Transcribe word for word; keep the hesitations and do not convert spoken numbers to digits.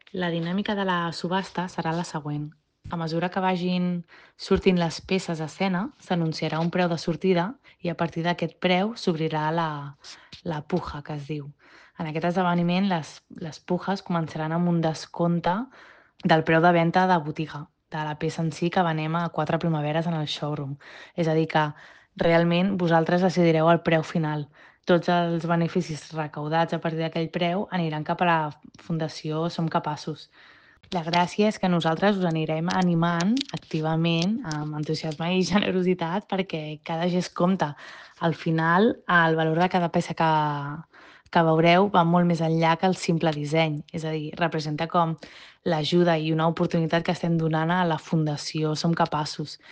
La dinàmica de la subhasta serà la següent. A mesura que vagin sortint les peces a escena, s'anunciarà un preu de sortida i a partir d'aquest preu s'obrirà la, la puja, que es diu. En aquest esdeveniment, les, les pujes començaran amb un descompte del preu de venda de botiga, de la peça en si que venem a quatre primaveres en el showroom. És a dir, que realment vosaltres decidireu el preu final. Tots els beneficis recaudats a partir d'aquell preu aniran cap a la Fundació Som Capaços. La gràcia és que nosaltres us anirem animant activament, amb entusiasme i generositat, perquè cada gest compta. Al final, el valor de cada peça que, que veureu va molt més enllà que el simple disseny. És a dir, representa com l'ajuda i una oportunitat que estem donant a la Fundació Som Capaços.